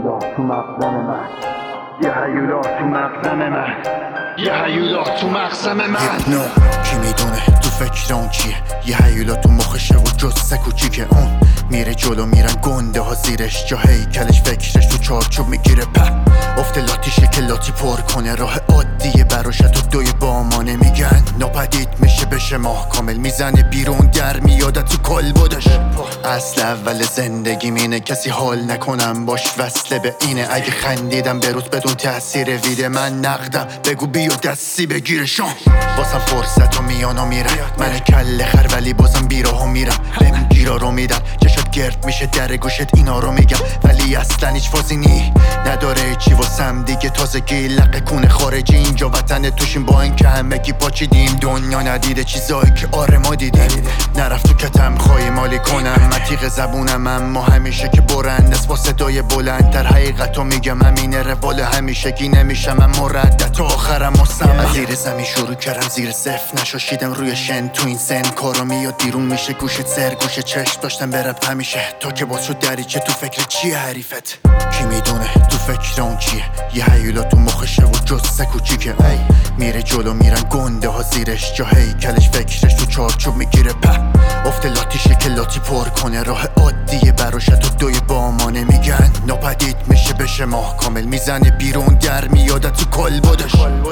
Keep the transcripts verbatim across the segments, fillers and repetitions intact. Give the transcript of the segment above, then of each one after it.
هیولا تو مغزم من، یه هیولا تو مغزم من، یه هیولا تو مغزم من. هیپنو کی میدونه تو فکر اون چیه؟ یه هیولا تو مخشه و جسه کوچیکه اون میره جلو میرن گنده ها زیرش، جا هیکلش فکرش تو چارچوب میگیره په افت لاتی که لاتی پر کنه راه عادیه براش تو دوی بامانه میگن ناپدید میشه بشه ماه کامل میزنه بیرون در میاده تو کل بودش. اصل اول زندگی اینه کسی حال نکنم باش وصله به اینه، اگه خندیدم بروز بدون تاثیر ویده من نقدم بگو بیو دستی بگیرشان بازم فرصت و میان و میرم من کل خر ولی بازم بیراه و میرم بهم گیرا رو میدن چشت گرد میشه در گوشت اینا رو میگم ولی اصلا هیچ فازی نی نداره چی واسم دیگه تازگی لقه کونه خارجی اینجا وطن توشیم با این که همگی پاچیدیم دنیا ندیده چیزایی که آره ما دیدیم نرفت تو کتم خواهی مالی کنم متیق زبونم اما همیشه که برند است با صدای بلندتر حقیقتو میگم همینه روال همیشه گی نمیشم من مردد تا آخرم مستم زیر زمین شروع کردم زیر صفر نشاشیدم روی شن تو این سن کارا میاد بیرون میشه گوشت سر گوش چشم داشتم برب همیشه تا که باز شد دریچه تو فکر چیه حریفت کی میدونه تو فکر اون چیه یه هیولا تو مخشه و جسه کوچیکه ای میره جلو میرن گنده ها زیرش جا هیکلش فکرش تو چارچوب میگیره په افت لاتی که لاتی پر کنه راه عادیه براش تو دوی بامانه میگن ناپدید میشه بشه ماه کامل میزنه بیرون در میاده تو کل بودش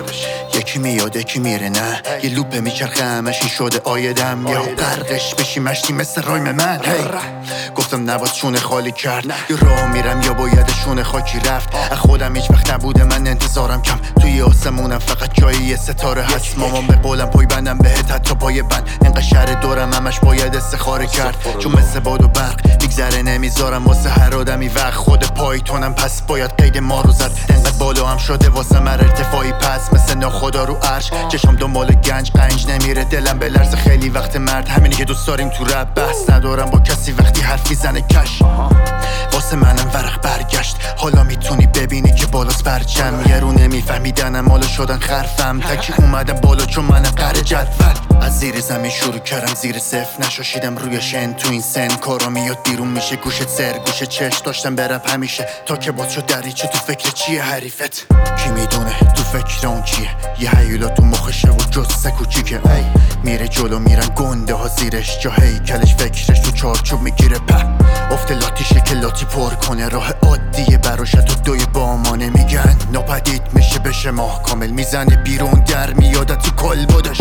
یکی میاد یکی میره نه یه لوپه میچرخه همش این شده آیدم یه غرقش بشی مشتی مثل رایم من هی گفتم نباید شونه خالی کرد یا راه میرم یا باید شونه خاکی رفت از خودم هیچ وقت نبوده من انتظارم کم توی آسمونم فقط جایی یه ستاره هست مامان به قولم پای بندم بهت حتی پای بند انقدر شهر دورم همش باید استخاره کرد چون مثل باد و برق میگذره نمیذارم واسه هر آدمی وقت خود پایتونم پس باید قید ما رو زد انقدر بالا هم شده واسه من ارتفاعی پس مثل ناخدا رو عرش چشم دنبال گنج قنج نمیره دلم به لرز خیلی وقت مرد همینی که دوست داریم تو رب بحث ندارم با کسی وقتی حرف میزنه کش واسه منم ورق برگشت حالا میتونی ببینی که بالاست برچم یه رو نمیفهمیدنم حالا شدن خرفم تکی اومدم بالا چون من قره جدول از زیر زمین شروع کردم زیر صفر نشاشیدم روی شن تو این سن کارا میاد بیرون میشه گوشت سر گوش چش داشتم برب همیشه تا که باز شد دریچه تو فکر چیه حریفت کی میدونه تو فکر اون چیه یه هیولا تو مخشه و جسه کوچیکه ای میره جلو میرن گنده ها زیرش جا هیکلش فکرش تو چارچوب میگیره په افت لاتی که لاتی پر کنه راه عادیه براش تو دوی بامانه میگن ناپدید میشه بشه ماه کامل میزنه بیرون در میاده تو کل بوده